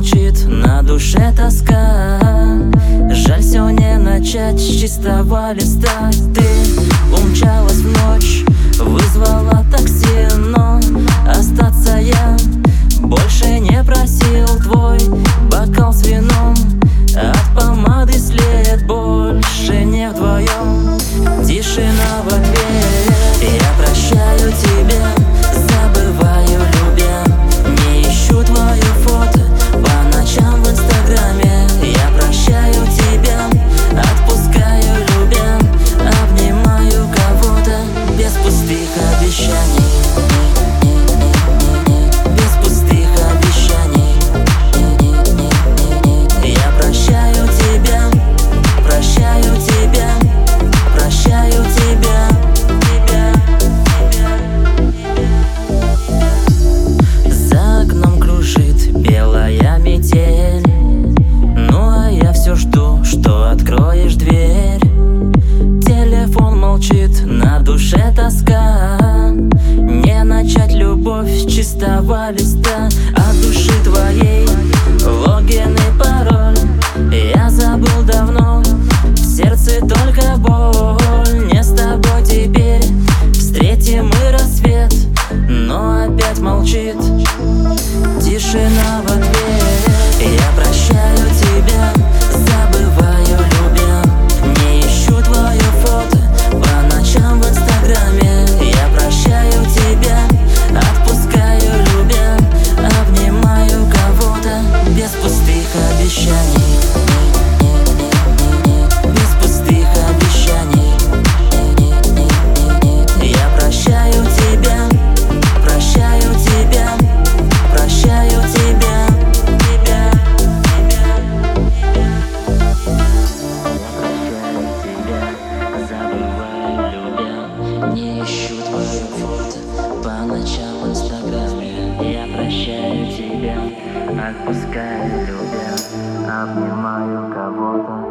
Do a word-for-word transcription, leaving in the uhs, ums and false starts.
молчит, на душе тоска. Жаль все не начать с чистого листа. Ты умчалась в ночь, вызвала такси, но остаться я больше не просил. Твой бокал с вином, от помады след, больше не вдвоем. Тишина в ответ. Я прощаю тебя, забываю, любя. Не ищу твое фото по ночам в инстаграме. Я прощаю тебя, отпускаю, любя. Обнимаю кого-то без пустых обещаний. Без пустых обещаний. Я прощаю тебя, прощаю тебя, прощаю тебя. За окном кружит белая метель, ну а я все жду, что откроешь дверь. Телефон молчит, на душе тоска. Не начать любовь с чистого листа. От души твоей логин и пароль я забыл давно. В сердце только боль. Не с тобой теперь встретим мы рассвет, но опять молчит. Тишина в ответ. Я прощаю тебя, забываю, любя. Не ищу твое фото по ночам в инстаграме. Я прощаю тебя, отпускаю, любя. Обнимаю кого-то без пустых обещаний. Без пустых обещаний. Я прощаю тебя, прощаю тебя, прощаю тебя, тебя, тебя. Забываю, любя. Не ищу твое фото по ночам в инстаграме. Я прощаю тебя, отпускаю, любя. Обнимаю кого-то